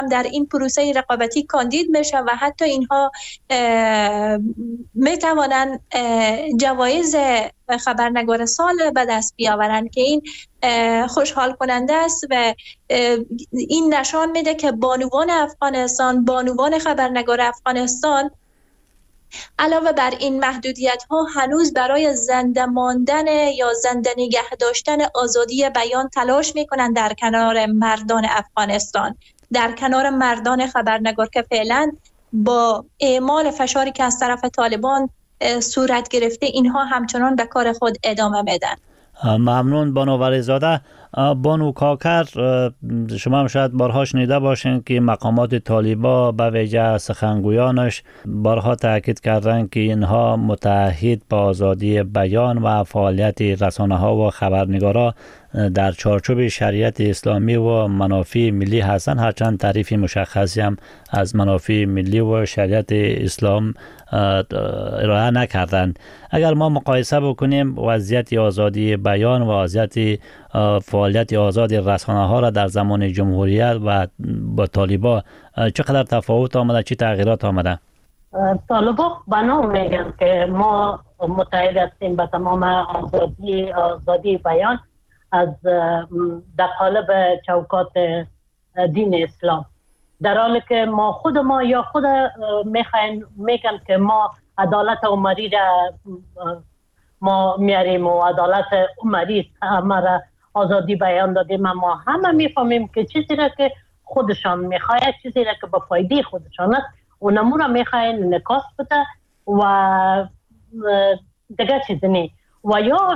در این پروسه رقابتی کاندید میشه و حتی اینها میتوانند جوایز خبرنگار سال به دست بیاورند که این خوشحال کننده است و این نشان میده که بانوان افغانستان، بانوان خبرنگار افغانستان علاوه بر این محدودیت ها هنوز برای زنده ماندن یا زنده نگه داشتن آزادی بیان تلاش میکنند در کنار مردان افغانستان، در کنار مردان خبرنگار که فعلا با اعمال فشاری که از طرف طالبان صورت گرفته اینها همچنان به کار خود ادامه میدن. ممنون بانو ولیزاده. بانو کاکر، شما هم شاید بارها شنیده باشین که مقامات طالبان به ویژه سخنگویانش بارها تاکید کردند که اینها متعهد به آزادی بیان و فعالیت رسانه‌ها و خبرنگارا در چارچوب شریعت اسلامی و منافع ملی هستند، هرچند تعریف مشخصی هم از منافع ملی و شریعت اسلام ارائه نکردند. اگر ما مقایسه بکنیم وضعیت آزادی بیان و وضعیت فعالیت آزاد رسانه‌ها را در زمان جمهوریت و با طالبان، چقدر تفاوت آمده، چه تغییرات آمده؟ طالبان بنا میگن که ما متحد هستیم به تمام آزادی بیان از در قالب چوکات دین اسلام، در حالی که خود میگن که ما عدالت عمری را ما میاریم و عدالت عمری همه آزادی بیان دادیم، اما همه میفهمیم که چیزی را که خودشان میخواید، چیزی را که به فایده خودشان است، اونمو را میخواید نکاس بده و دیگه چیزی نی. و یا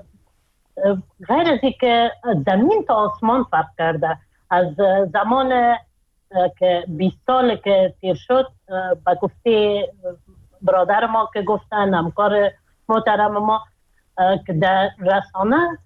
غیر از که زمین تا آسمان فرق کرده. از زمان که 20 سال که تیر شد، به گفته برادر ما که گفتن، همکار محترم ما، که در رسانه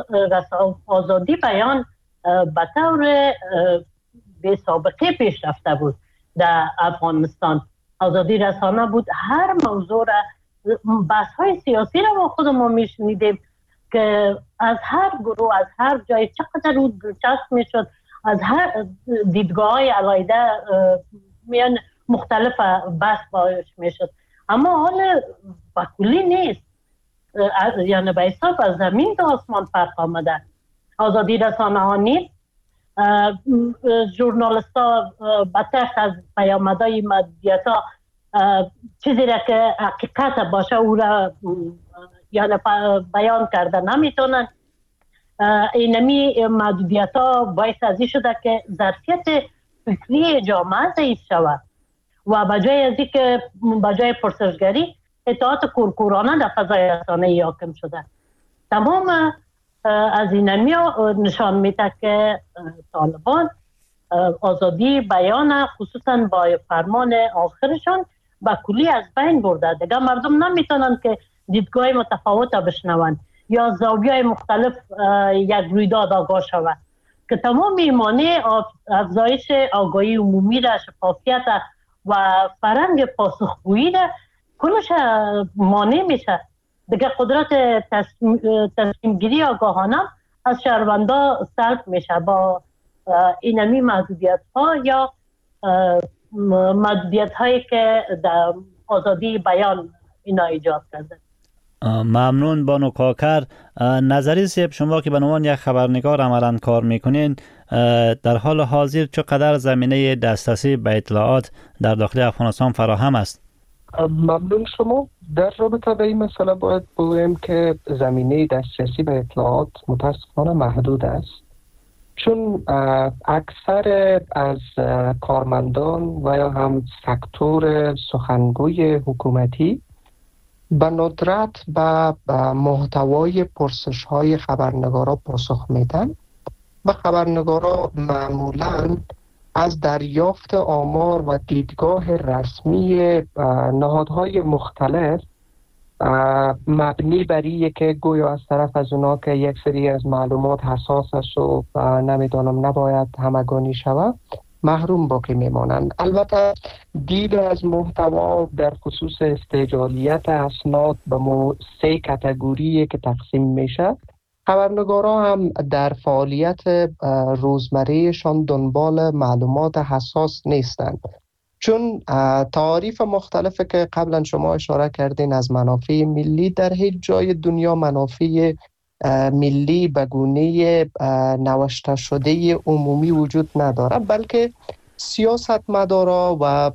آزادی بیان به طور بی سابقه پیش رفته بود. در افغانستان آزادی رسانه بود، هر موضوع را، بحث های سیاسی را ما خودمون میشنیدیم که از هر گروه، از هر جای چقدر رو دلچسب میشد، از هر دیدگاه های علیده میان مختلف بحث باش میشد. اما حال بکلی نیست، یعنی به حساب از زمین تا آسمان فرق آمده. آزادی رسانه ها نیست، ژورنالیست ها بطرس از پیامدهای مدیت ها چیزی را که حقیقت باشه او را یعنی بیان کرده نمیتونن. اینمی محدودیت ها باعث ازی شده که ظرفیت فکری جامعه ضعیف شود و بجای ازی که بجای پرسشگری اطاعت کورکورانه در فضای رسانه‌ای حاکم شده. تمام از اینمی نشان میده که طالبان آزادی بیان خصوصا با فرمان آخرشان با کلی از بین برده. دیگه مردم نمیتونن که دیدگاه متفاوت بشنون یا زاویه مختلف یک رویداد آگاه شود که تمام ایمانه افزایش آگاهی عمومی را، شفافیت و فرهنگ پاسخگویی را کلش مانع میشه. دیگه قدرت تصمیم گیری آگاهانه از شهروندا سلب میشه با اینمی محدودیت ها یا محدودیت هایی که در آزادی بیان اینا ایجاد کرده. ممنون بانو کاکر. نظری سیب، شما که به عنوان یک خبرنگار عملاً کار میکنین، در حال حاضر چقدر زمینه دسترسی به اطلاعات در داخل افغانستان فراهم است؟ ممنون شما. در رابطه به این مسئله باید بگویم که زمینه دسترسی به اطلاعات متاسفانه محدود است، چون اکثر از کارمندان و یا هم سکتور سخنگوی حکومتی به ندرت به محتوای پرسش های خبرنگارا پاسخ میدن و خبرنگارا معمولاً از دریافت آمار و دیدگاه رسمی نهادهای مختلف مبنی بر اینه که گویا از طرف از اونا که یک سری از معلومات حساس است و نمیدانم نباید همگانی شود، محروم باقی میمانند. البته دید از محتوا در خصوص استعجالیت اسناد به 3 کاتگوری که تقسیم میشه خبرنگارا هم در فعالیت روزمرهشان دنبال معلومات حساس نیستند، چون تعاریف مختلفی که قبلا شما اشاره کردین از منافع ملی، در هیچ جای دنیا منافع ملی به گونه نوشته شده عمومی وجود نداره، بلکه سیاستمدارا و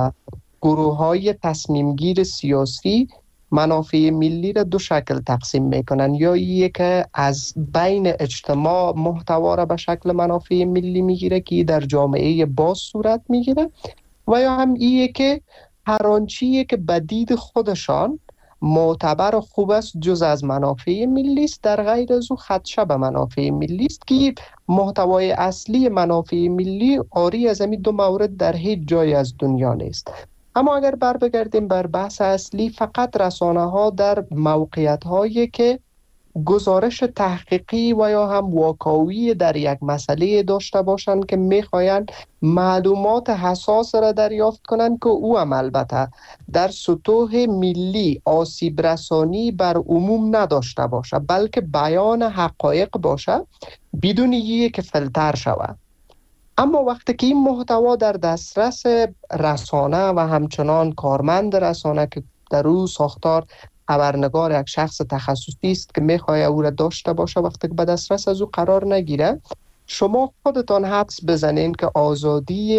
گروه های تصمیمگیر سیاسی منافع ملی را دو شکل تقسیم میکنن، یا یک که از بین اجتماع محتوا را به شکل منافع ملی میگیره که در جامعه باز صورت میگیره، و یا هم ایه که هر آنچیه که به دید خودشان معتبر و خوب است جز از منافع ملی است در غیر از او خدشه به منافع ملی است، که محتوای اصلی منافع ملی عاری از همین دو مورد در هیچ جای از دنیا نیست. اما اگر بگردیم بر بحث اصلی، فقط رسانه ها در موقعیت هایی که گزارش تحقیقی و یا هم واقعی در یک مسئله داشته باشند که میخواین معلومات حساس را دریافت کنند که او هم البته در سطوح ملی آسیب رسانی بر عموم نداشته باشه، بلکه بیان حقایق باشه بدون یک فیلتر شود. اما وقتی که این محتوا در دسترس رسانه و همچنان کارمند رسانه که در او ساختار خبرنگار یک شخص تخصصی است که میخواد او را داشته باشه، وقتی که به دسترس از او قرار نگیره، شما خودتان حدس بزنین که آزادی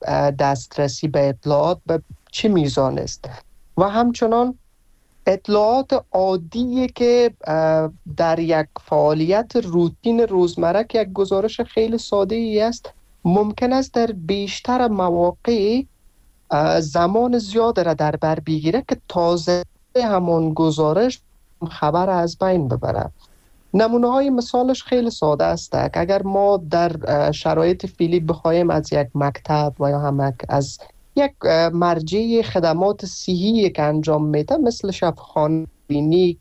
دسترسی به اطلاعات به چه میزان است. و همچنان اطلاعات عادی که در یک فعالیت روتین روزمره که یک گزارش خیلی ساده ای است، ممکن است در بیشتر مواقع زمان زیاد را در بر بگیره که تازه همون گزارش خبر از بین ببره. نمونه های مثالش خیلی ساده است. اگر ما در شرایط فعلی بخوایم از یک مکتب و یا هم از یک مرجع خدمات صحی که انجام میده مثل شفاخانه، کلینیک،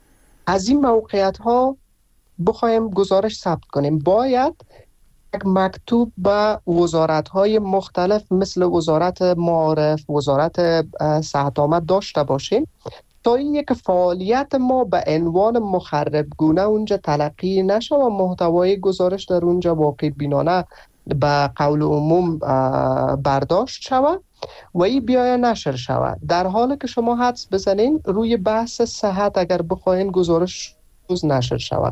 از این موقعیت ها بخوایم گزارش ثبت کنیم، باید یک مکتوب به وزارت های مختلف مثل وزارت معارف، وزارت صحت آمد داشته باشیم تا این یک فعالیت ما به عنوان مخربگونه اونجا تلقی نشه و محتوای گزارش در اونجا واقع بینانه به قول عموم برداشت شود و این بیایه نشر شود. در حالی که شما حدس بزنین روی بحث صحت اگر بخواین گزارش روز نشر شود،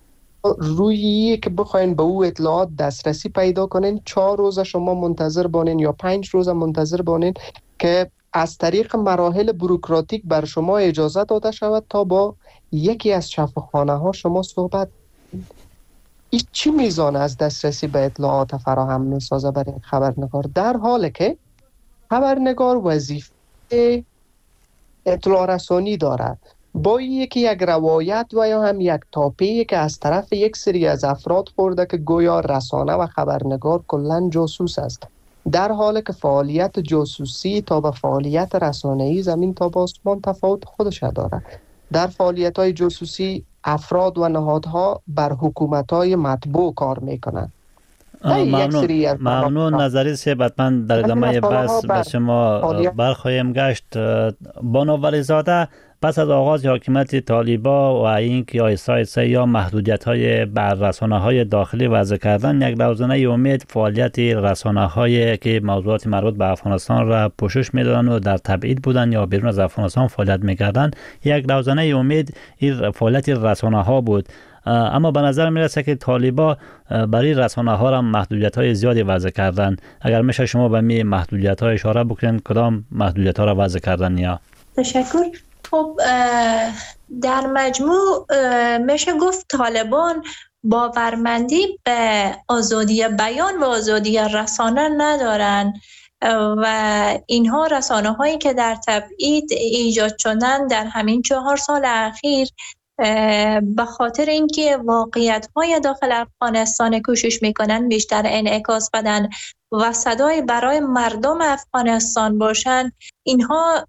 روی که بخواین به او اطلاعات دسترسی پیدا کنین 4 روز شما منتظر بانین یا 5 روز منتظر بانین که از طریق مراحل بوروکراتیک بر شما اجازه داده شود تا با یکی از شفاخانه ها شما صحبت. این چی میزان از دسترسی به اطلاعات فراهم میسازه برای خبرنگار، در حالی که خبرنگار وظیفه اطلاع رسانی دارد. با یک روایت و یا هم یک تاپی که از طرف یک سری از افراد خورده که گویا رسانه و خبرنگار کلن جاسوس است، در حالی که فعالیت جاسوسی تا به فعالیت رسانه‌ای زمین تا به آسمان تفاوت خودش داره. در فعالیت‌های جاسوسی افراد و نهادها بر حکومت‌های مطبوع کار می‌کنند. ممنون نظری سیب، حتما در ادامه بحث به شما برخواهیم گشت. بانو ولیزاده، پس از آغاز حاکمیت طالبا و اینکه آیسا یا محدودیت‌های بر رسانه‌های داخلی وضع کردن، یک روزنه امید فعالیت رسانه‌هایی که موضوعات مربوط به افغانستان را پوشش می‌دادند و در تبعید بودند یا بیرون از افغانستان فعالیت می‌کردند، یک روزنه امید این فعالیت رسانه‌ها بود. اما به نظر میرسه که طالبا برای رسانه‌ها را محدودیت‌های زیادی وضع کردن. اگر میشه شما به می محدودیت‌ها اشاره بکنین، کدام محدودیت‌ها را وضع کردن یا؟ تشکر. خب در مجموع میشه گفت طالبان باورمندی به آزادی بیان و آزادی رسانه ندارن و اینها رسانه هایی که در تبعید ایجاد شدن در همین 4 سال اخیر به خاطر اینکه واقعیت های داخل افغانستان کوشش میکنن بیشتر انعکاس بدن و صدای برای مردم افغانستان باشن، اینها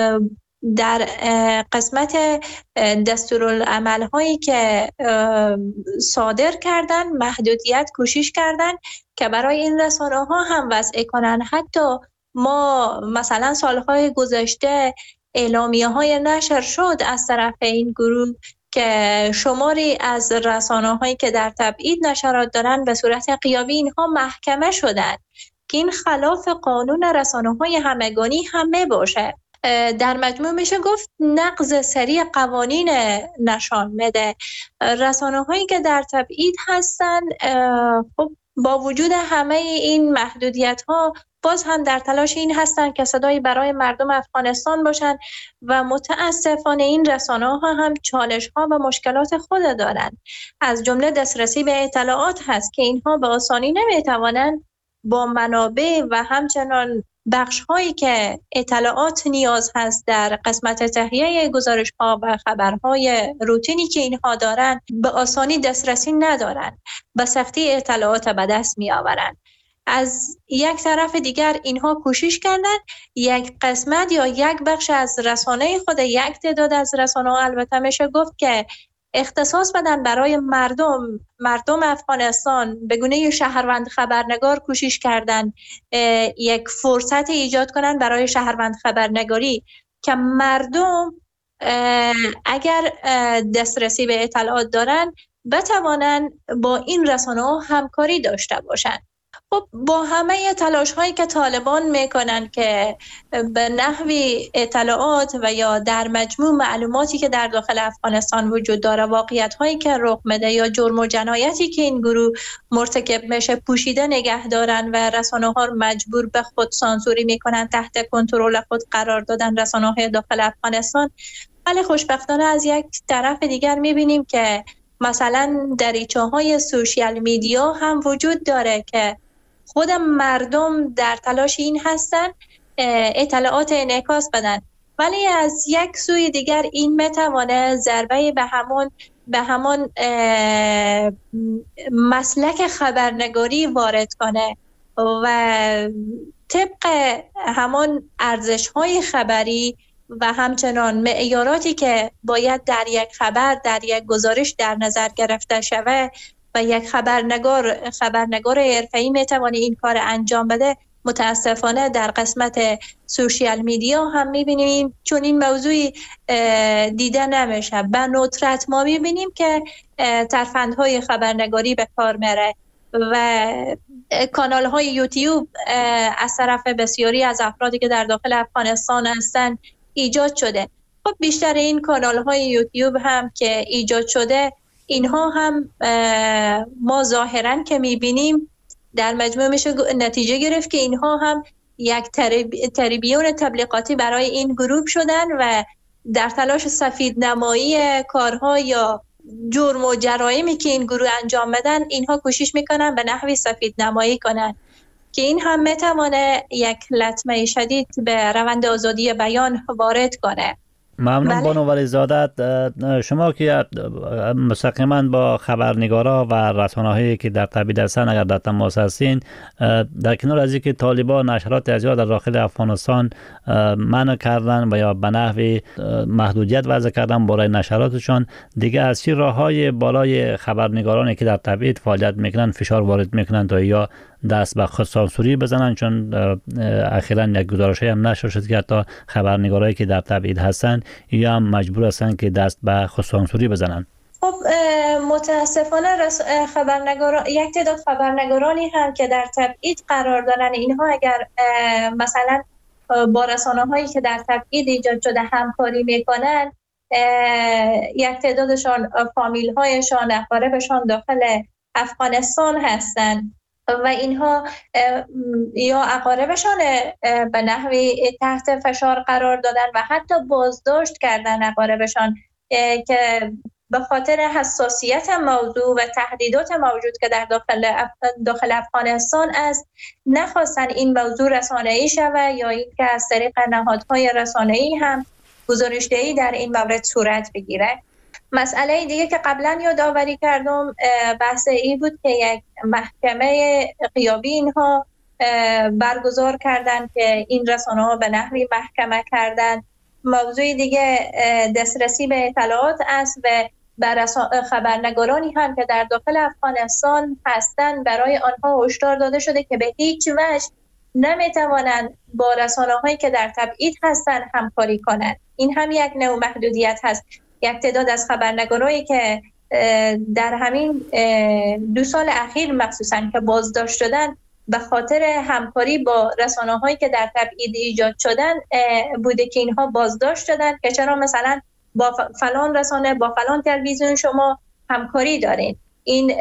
در قسمت دستورالعمل هایی که صادر کردن محدودیت کوشش کردن که برای این رسانه ها هم وضع کنن. حتی ما مثلا سالهای گذشته اعلامیه های نشر شد از طرف این گروه که شماری از رسانه‌هایی که در تبعید نشرات دارن به صورت غیابی اینها محکمه شدن که این خلاف قانون رسانه‌های همگانی هم باشه. در مجموع میشه گفت نقض سریع قوانین نشان میده. رسانه‌هایی که در تبعید هستن خب با وجود همه این محدودیت‌ها باز هم در تلاش این هستن که صدایی برای مردم افغانستان باشن و متاسفانه این رسانه‌ها هم چالش‌ها و مشکلات خود دارند. از جمله دسترسی به اطلاعات هست که اینها به آسانی نمیتوانند با منابع و همچنان بخش‌هایی که اطلاعات نیاز هست در قسمت تهیه گزارش‌ها و خبرهای روتینی که اینها دارند به آسانی دسترسی ندارند، به سختی اطلاعات به دست می‌آورند. از یک طرف دیگر اینها کوشش کردن یک قسمت یا یک بخش از رسانه خود، یک تعداد از رسانه‌ها البته میشه گفت که اختصاص بدن برای مردم افغانستان به گونه شهروند خبرنگار کوشش کردن یک فرصت ایجاد کنن برای شهروند خبرنگاری که مردم اگر دسترسی به اطلاعات دارن بتوانن با این رسانه‌ها همکاری داشته باشن. خب با همه تلاش هایی که طالبان میکنن که به نحوی اطلاعات و یا در مجموع معلوماتی که در داخل افغانستان وجود داره، واقعیت هایی که رخ میده یا جرم و جنایتی که این گروه مرتکب میشه پوشیده نگه دارن و رسانه ها رو مجبور به خود سانسوری میکنن، تحت کنترل خود قرار دادن رسانه های داخل افغانستان. ولی خوشبختانه از یک طرف دیگر میبینیم که مثلا دریچه های سوشیال میدیا هم وجود داره که خود مردم در تلاش این هستن اطلاعات انعکاس بدن، ولی از یک سوی دیگر این میتوانه ضربه به همون مسلک خبرنگاری وارد کنه و طبق همون ارزش‌های خبری و همچنان معیاراتی که باید در یک خبر، در یک گزارش در نظر گرفته شود و یک خبرنگار حرفه‌ای میتونه این کار انجام بده، متاسفانه در قسمت سوشیال میدیا هم میبینیم چون این موضوعی دیده نمیشه. به ندرت ما میبینیم که ترفندهای خبرنگاری به کار میره و کانال های یوتیوب از طرف بسیاری از افرادی که در داخل افغانستان هستن ایجاد شده. خب بیشتر این کانال های یوتیوب هم که ایجاد شده اینها هم ما ظاهراً که میبینیم در مجموع میشه نتیجه گرفت که اینها هم یک تریبیون تبلیغاتی برای این گروه شدن و در تلاش سفید نمایی کارها یا جرم و جرایمی که این گروه انجام بدن اینها کوشش میکنن به نحوی سفید نمایی کنن که این هم میتونه یک لطمه شدید به روند آزادی بیان وارد کنه. ممنون بانو ولیزاده. شما که مستقیما با خبرنگارا و رسانه‌هایی که در تبعید هستند اگر در تماس هستین، در کنار از اینکه طالبان نشرات زیاد در داخل افغانستان منع کردن و یا به نحوی محدودیت وضع کردن برای نشراتشان، دیگه از چه راههای بالای خبرنگارانی که در تبعید فعالیت میکنن فشار وارد میکنن تا یا دست به خود سانسوری بزنن؟ چون اخیراً یک گزارشی هم نشر شد که حتی خبرنگارایی که در تبعید هستن یا هم مجبور هستن که دست به خود سانسوری بزنن. خب متاسفانه یک تعداد خبرنگارانی هم که در تبعید قرار دارن، اینها اگر مثلا با رسانه‌هایی که در تبعید ایجاد شده همکاری میکنن، یک تعدادشان فامیل‌هایشان، اقاربشان داخل افغانستان هستن و اینها یا اقاربشان به نحوی تحت فشار قرار دادن و حتی بازداشت کردن اقاربشان که به خاطر حساسیت موضوع و تهدیدات موجود که در داخل افغانستان است نخواستن این موضوع رسانه‌ای شود یا این که از طریق نهادهای رسانه‌ای هم گزارش‌دهی در این مورد صورت بگیره. مسئله دیگه که قبلا یادآوری کردم بحث این بود که یک محکمه غیابی اینها برگزار کردن که این رسانه‌ها به نحوی محکمه کردن. موضوع دیگه دسترسی به اطلاعات است و بر خبرنگارانی هم که در داخل افغانستان هستند برای آنها هشدار داده شده که به هیچ وجه نمیتوانند با رسانه‌هایی که در تبعید هستند همکاری کنند. این هم یک نوع محدودیت هست. یک تعداد از خبرنگارایی که در همین 2 سال اخیر مخصوصا که بازداشت شدن به خاطر همکاری با رسانه‌هایی که در تبعید ایجاد شدن بوده که اینها بازداشت شدن که چرا مثلا با فلان رسانه با فلان تلویزیون شما همکاری دارین، این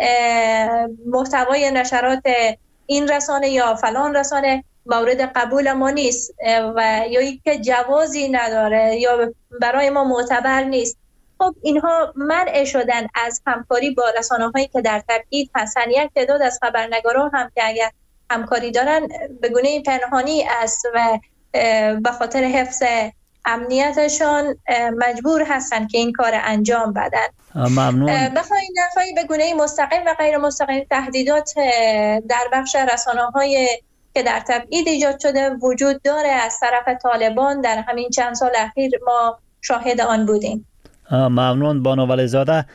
محتوای نشرات این رسانه یا فلان رسانه مورد قبول ما نیست و یا اینکه جوازی نداره یا برای ما معتبر نیست. خب اینها منع شدن از همکاری با رسانه‌هایی که در تبعید هستن. یک تعداد از خبرنگاران هم که اگر همکاری دارن به گونه پنهانی است و به خاطر حفظ امنیتشان مجبور هستن که این کار انجام بدن. ممنون. بخواهی به گونه مستقیم و غیر مستقیم تهدیدات در بخش رسانه‌های که در تبعید ایجاد شده وجود داره از طرف طالبان. در همین چند سال اخیر ما شاهد آن بودیم. ممنون بانو ولیزاده.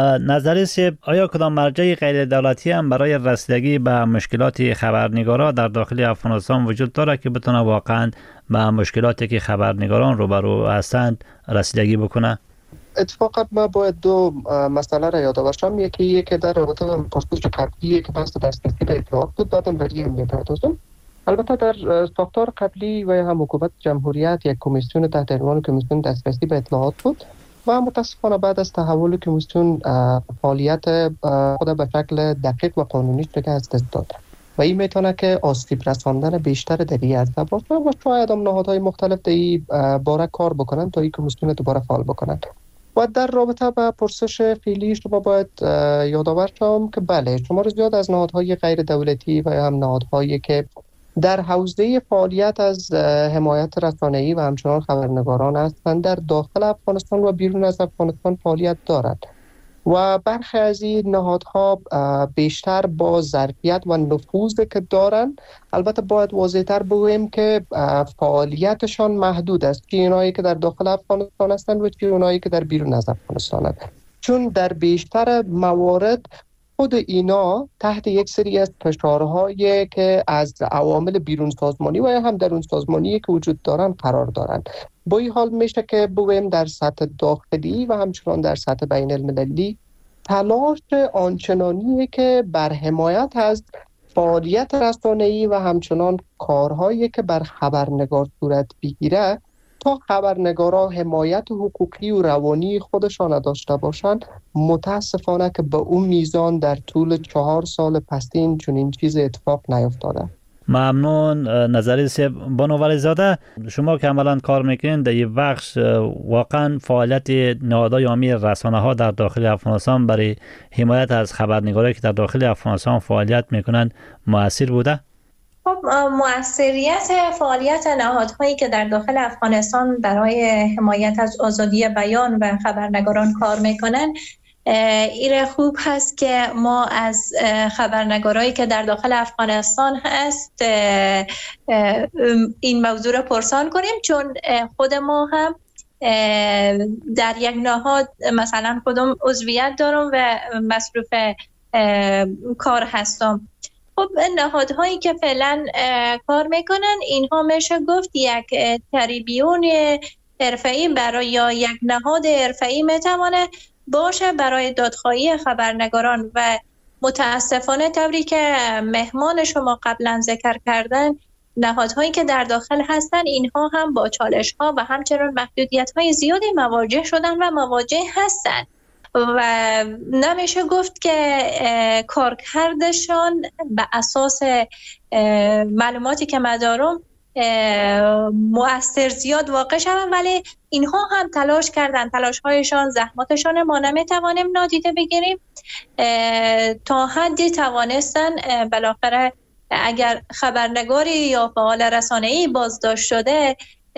نظرت آیا کدام مرجع غیر دولتی هم برای رسیدگی به مشکلات خبرنگارا در داخل افغانستان وجود داره که بتونه واقعا به مشکلاتی که خبرنگاران روبرو هستند رسیدگی بکنه؟ اتفاقا ما باید 2 مسئله را یاد باشم. یکی که در رابطه با پاسپورت قبلی که بحث دسترسی به اطلاعات بود، بعدم برای این میپردازم. البته در ساختار قبلی و هم حکومت جمهوریت یک کمیسیون تحت عنوان کمیسیون دسترسی به اطلاعات بود و متاسفانه بعد از تحول کمیسیون فعالیت خود به شکل دقیق و قانونی شده از دست داد و این میتونه که آسیب رساندن بیشتر در این عرصه باشه و شاید هم نهادهای مختلف در این باره کار بکنن تا این کمیسیون دوباره فعال بکنن. و در رابطه با پرسش فعلی شما باید یادآور شم که بله، شمار زیاد از نهادهای غیر دولتی و هم نهادهایی که در حوزه فعالیت از حمایت رسانه‌ای و همچنان خبرنگاران هستند در داخل افغانستان و بیرون از افغانستان فعالیت دارند و برخی از این نهادها بیشتر با ظرفیت و نفوذی که دارند. البته باید واضح‌تر بگوییم که فعالیتشان محدود است، چه اونایی که در داخل افغانستان هستند و چه اونایی که در بیرون از افغانستان هستند، چون در بیشتر موارد خود اینا تحت یک سری از فشارهایی که از عوامل بیرون سازمانی و هم درون سازمانی که وجود دارن قرار دارند. با این حال میشه که بگویم در سطح داخلی و همچنان در سطح بین المللی تلاش آنچنانی که بر حمایت از فعالیت رسانه‌ای و همچنان کارهایی که بر خبرنگار صورت بگیره تا خبرنگارا حمایت حقوقی و روانی خودشان داشته باشند، متاسفانه که به اون میزان در طول 4 سال پسین چنین چیز اتفاق نیفتاده. ممنون. نظری بانو ولیزاده، شما که عملا کار میکنین در این بخش، واقعا فعالیت نهادهای عامی رسانه ها در داخل افغانستان برای حمایت از خبرنگارایی که در داخل افغانستان فعالیت میکنن مؤثر بوده؟ خب مؤثریت فعالیت نهادهایی که در داخل افغانستان برای حمایت از آزادی بیان و خبرنگاران کار میکنن ایره خوب هست که ما از خبرنگارایی که در داخل افغانستان هست این موضوع را پرسان کنیم، چون خود ما هم در یک نهاد مثلا خودم عضویت دارم و مصروف کار هستم. خب نهادهایی که فعلا کار میکنن اینها میشه گفت یک تریبیون حرفه‌ای برای یا یک نهاد حرفه‌ای میتونه باشه برای دادخواهی خبرنگاران و متاسفانه طوری که مهمان شما قبلا ذکر کردن نهادهایی که در داخل هستن اینها هم با چالش‌ها و همچنین محدودیت‌های زیادی مواجه شدن و مواجه هستن و نمیشه گفت که کارکردشان به اساس معلوماتی که من دارم مؤثر زیاد واقع شدن، ولی اینها هم تلاش کردن، تلاش‌هایشان، زحماتشان ما نمیتوانیم نادیده بگیریم. تا حدی توانستن بالاخره اگر خبرنگاری یا فعال رسانه‌ای بازداشت شده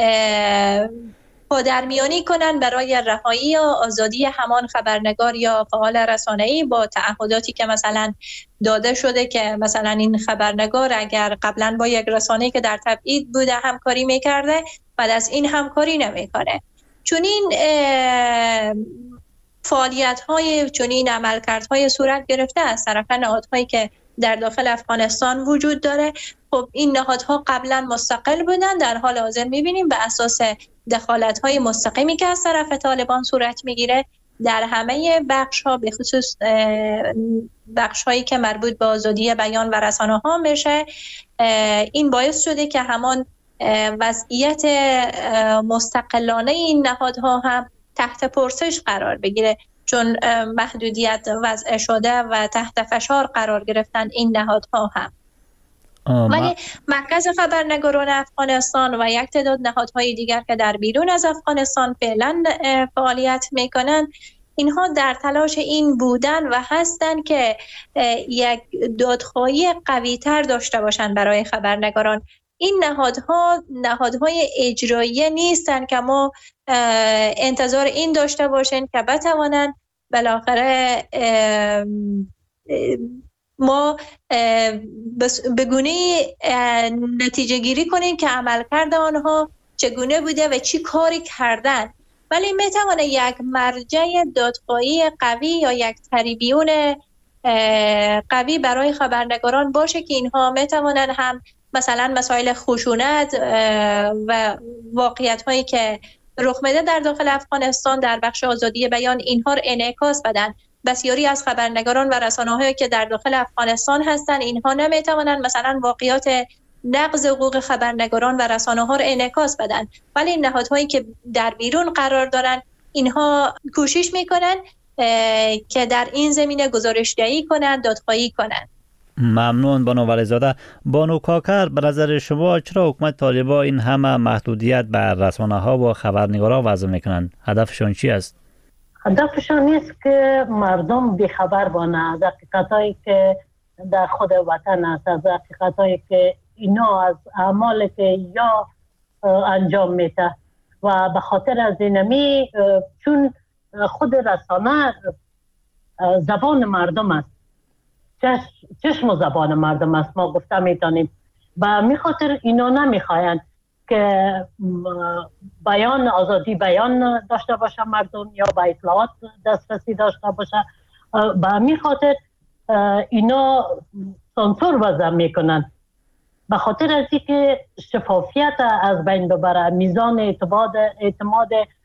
پادرمیانی کنن برای رهایی یا آزادی همان خبرنگار یا فعال رسانه‌ای با تعهداتی که مثلا داده شده که مثلا این خبرنگار اگر قبلا با یک رسانه‌ای که در تبعید بوده همکاری میکرده بعد از این همکاری نمیکنه. چون این فعالیت‌های، چون این عملکردهای صورت گرفته از طرف نهادهایی که در داخل افغانستان وجود داره خب این نهادها قبلا مستقل بودن، در حال حاضر میبینیم به اساس دخالت‌های مستقیمی که از طرف طالبان صورت میگیره در همه بخش‌ها، به خصوص بخش‌هایی که مربوط به آزادی بیان و رسانه‌ها میشه، این باعث شده که همان وضعیت مستقلانه این نهادها هم تحت پرسش قرار بگیره، چون محدودیت وضع شده و تحت فشار قرار گرفتن این نهادها هم. ولی مرکز خبرنگاران افغانستان و یک تعداد نهادهای دیگر که در بیرون از افغانستان فعلا فعالیت میکنن، اینها در تلاش این بودن و هستن که یک دادخواهی قوی تر داشته باشن برای خبرنگاران. این نهادهای اجرایی نیستن که ما انتظار این داشته باشیم که بتوانن بالاخره ما به گونه نتیجه گیری کنیم که عملکرد آنها چگونه بوده و چی کاری کردن، ولی میتونه یک مرجع دادخواهی قوی یا یک تریبیون قوی برای خبرنگاران باشه که اینها میتونن هم مثلا مسائل خشونت و واقعیت هایی که رخ میده در داخل افغانستان در بخش آزادی بیان اینها رو انعکاس بدن. بسیاری از خبرنگاران و رسانه‌هایی که در داخل افغانستان هستن اینها نمیتوانند مثلا واقعیات نقض حقوق خبرنگاران و رسانه‌ها رو انعکاس بدن، ولی این نهادهایی که در بیرون قرار دارن اینها کوشش میکنن که در این زمینه گزارش‌دهی کنند، دادخواهی کنند. ممنون بانو ولیزاده. بانو کاکر، به نظر شما چرا حکومت طالبان این همه محدودیت بر رسانه‌ها و خبرنگاران وضع میکنند؟ هدفشان چی است؟ هدفشان نیست که مردم بیخبر بانه از حقیقتایی که در خود وطن است، از حقیقتایی که اینا از اعمالی که یا انجام میده و به خاطر از اینمی چون خود رسانه زبان مردم است، چشم و زبان مردم است، ما گفته میتونیم و میخاطر اینا نمیخواین که بیان آزادی بیان داشته باشه مردم یا به اطلاعات دسترسی داشته باشه، به همین خاطر اینا سانسور وضع میکنن، به خاطر از اینکه شفافیت از بین ببره، میزان اعتماد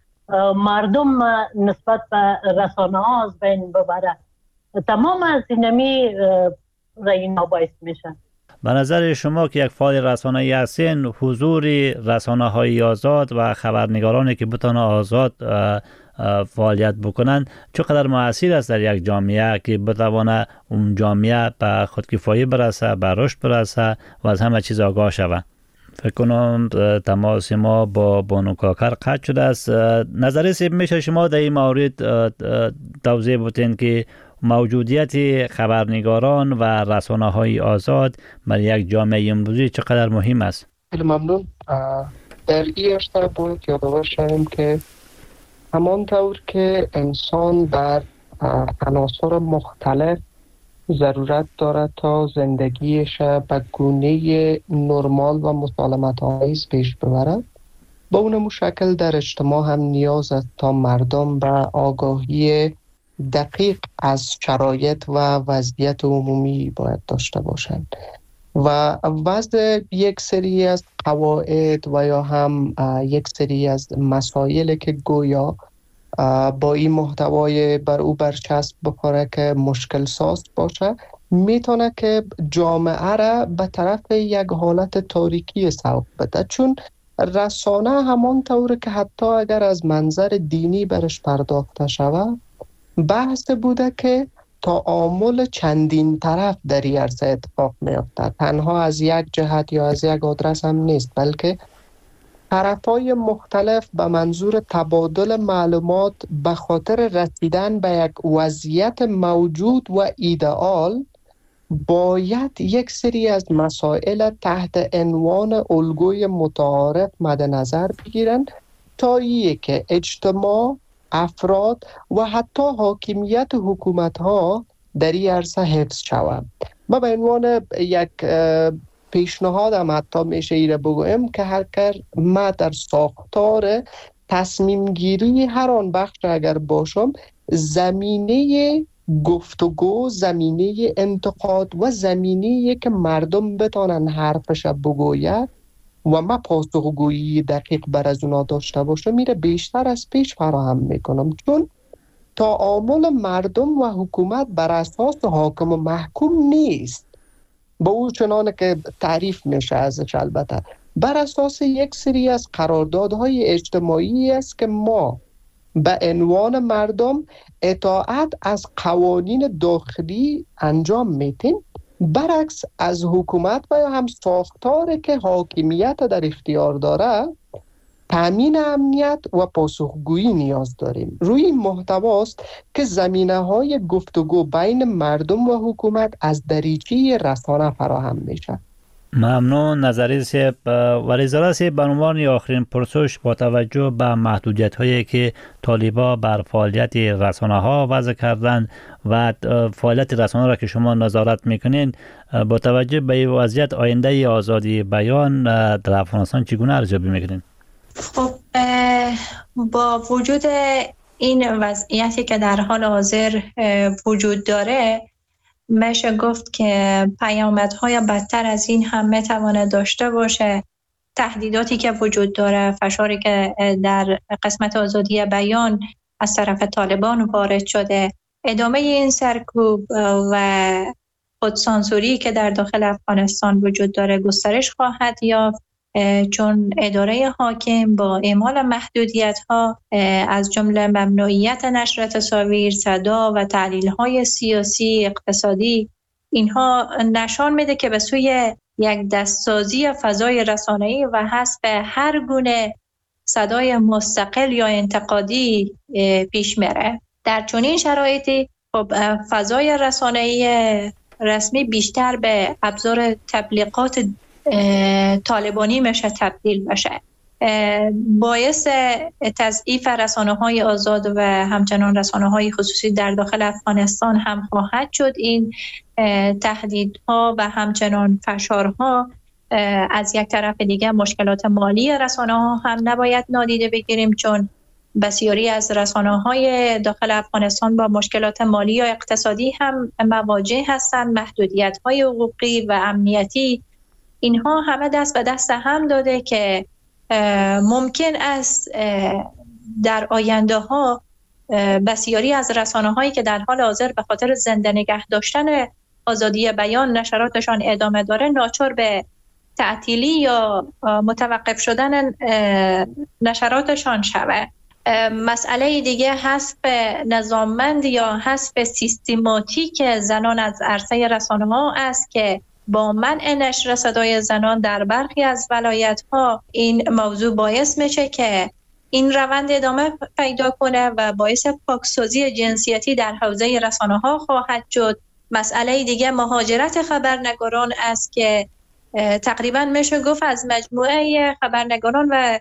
مردم نسبت به رسانه ها از بین ببره. تمام از اینمی اینا باعث میشن. به نظر شما که یک فعال رسانه‌ای هستین، حضور رسانه‌های آزاد و خبرنگارانی که بتوانند آزاد فعالیت بکنند چقدر مؤثر است در یک جامعه که بتواند اون جامعه به خودکفایی برسه، به رشد برسه و از همه چیز آگاه شود؟ فکر کنم تماس ما با بانو کاکر قطع شده است. نظری سیب میشه شما در این مورد توضیح بدین که موجودیت خبرنگاران و رسانه‌های آزاد برای یک جامعه امروزی چقدر مهم است؟ خیلی ممنون. در این ارتباط باید یادآور شویم که همانطور که انسان در عناصر مختلف ضرورت دارد تا زندگیش به گونه نرمال و مسالمت‌آمیز پیش ببرد، با اون شکل در اجتماع هم نیاز است تا مردم به آگاهی دقیق از شرایط و وضعیت عمومی باید داشته باشند و وضع یک سری از قواعد و یا هم یک سری از مسائل که گویا با این محتوای بر او برچسب بخوره که مشکل ساز باشه، میتونه که جامعه را به طرف یک حالت تاریکی سوق بده، چون رسانه همان طوره که حتی اگر از منظر دینی برش پرداخته شود، بحث بوده که تعامل چندین طرف در این عرصه اتفاق میفته، تنها از یک جهت یا از یک آدرس هم نیست، بلکه طرفای مختلف به منظور تبادل معلومات به خاطر رسیدن به یک وضعیت موجود و ایدئال باید یک سری از مسائل تحت عنوان الگوی متعارف مد نظر بگیرند تا که اجتماع، افراد و حتی حاکمیت حکومت‌ها در این عرصه حفظ شوند. ما به عنوان یک پیشنهاد هم حتی میشه ایره بگویم که هر ما در ساختار تصمیم گیری هر آن بخش اگر باشم، زمینه گفتگو زمینه انتقاد و زمینه که مردم بتانن حرفش بگوید و ما پاسخگویی دقیق بر از اونا داشته باشه میره بیشتر از پیش فراهم میکنم، چون تعامل مردم و حکومت بر اساس حاکم و محکوم نیست با او چنانه که تعریف میشه ازش، البته بر اساس یک سری از قراردادهای اجتماعی است که ما به عنوان مردم اطاعت از قوانین داخلی انجام میتیم، برعکس از حکومت و یا هم ساختاری که حاکمیت در اختیار داره تامین امنیت و پاسخگویی نیاز داریم. روی این محتواست که زمینه‌های گفتگو بین مردم و حکومت از دریچه رسانه فراهم میشه. ممنون نظری سیب. ولی زاده سیب، به عنوان آخرین پرسش، با توجه به محدودیت هایی که طالبا بر فعالیت رسانه ها وضع کردن و فعالیت رسانه را که شما نظارت میکنین، با توجه به این وضعیت آینده آزادی بیان در افغانستان چگونه ارزیابی میکنین؟ خب با وجود این وضعیتی که در حال حاضر وجود داره، میشه گفت که پیامدهای بدتر از این هم میتواند داشته باشه. تهدیداتی که وجود داره، فشاری که در قسمت آزادی بیان از طرف طالبان وارد شده، ادامه این سرکوب و خودسانسوری که در داخل افغانستان وجود داره گسترش خواهد یافت، چون اداره حاکم با اعمال محدودیت‌ها از جمله ممنوعیت نشر تصاویر، صدا و تحلیل‌های سیاسی، اقتصادی، اینها نشان میده که به سوی یک دستسازی فضای رسانه‌ای و حذف هر گونه صدای مستقل یا انتقادی پیش میره. در چنین شرایطی خب فضای رسانه‌ای رسمی بیشتر به ابزار تبلیغات طالبانی میشه تبدیل بشه. باعث تضعیف رسانه‌های آزاد و همچنان رسانه‌های خصوصی در داخل افغانستان هم خواهد شد. این تهدیدها و همچنان فشارها از یک طرف دیگه مشکلات مالی رسانه‌ها هم نباید نادیده بگیریم، چون بسیاری از رسانه‌های داخل افغانستان با مشکلات مالی یا اقتصادی هم مواجه هستند. محدودیت‌های حقوقی و امنیتی، اینها همه دست به دست هم داده که ممکن است در آینده ها بسیاری از رسانه هایی که در حال حاضر به خاطر زنده نگه داشتن آزادی بیان نشراتشان ادامه داره، ناچار به تعطیلی یا متوقف شدن نشراتشان شود. مسئله دیگه حذف نظاممند یا حذف سیستماتیک زنان از عرصه رسانه ها است که با منع نشر صدای زنان در برخی از ولایت‌ها این موضوع باعث میشه که این روند ادامه پیدا کنه و باعث پاکسازی جنسیتی در حوزه رسانه‌ها خواهد شد. مسئله دیگه مهاجرت خبرنگاران است که تقریبا میشه گفت از مجموعه خبرنگاران و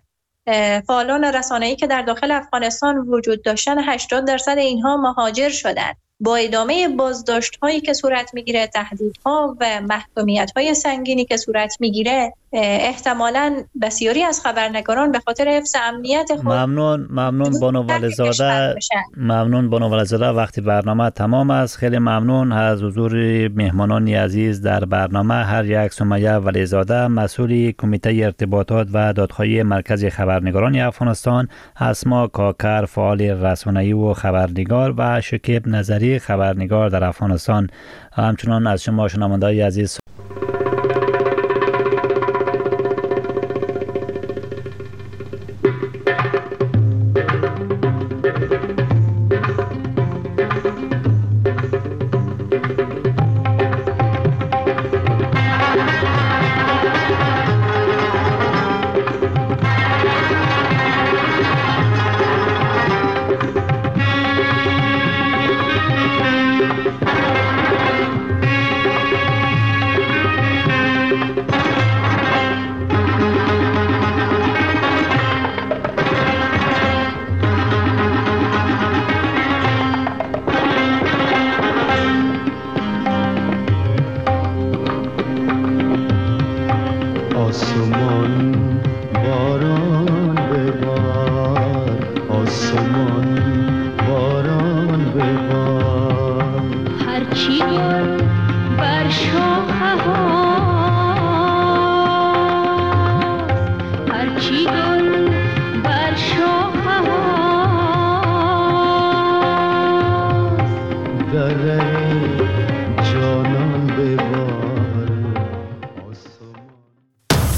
فعالان رسانه‌ای که در داخل افغانستان وجود داشتن 80% اینها مهاجر شدند. با ادامه بازداشت‌هایی که صورت می‌گیره، تهدیدها و محکومیت‌های سنگینی که صورت می‌گیره، احتمالاً بسیاری از خبرنگاران به خاطر حفظ امنیت خود ممنون بانو ولیزاده. ممنون بانو ولیزاده. وقتی برنامه تمام است. خیلی ممنون از حضور مهمانان عزیز در برنامه. هر یک سمیه ولیزاده، مسئول کمیته ارتباطات و دادخواهی مرکز خبرنگاران افغانستان، اسما کاکر، فعال رسانه‌ای و خبرنگار، و شکیب نظری، خبرنگار در افغانستان. همچنان از شما شنونده‌های عزیز آسمان باران ببار چی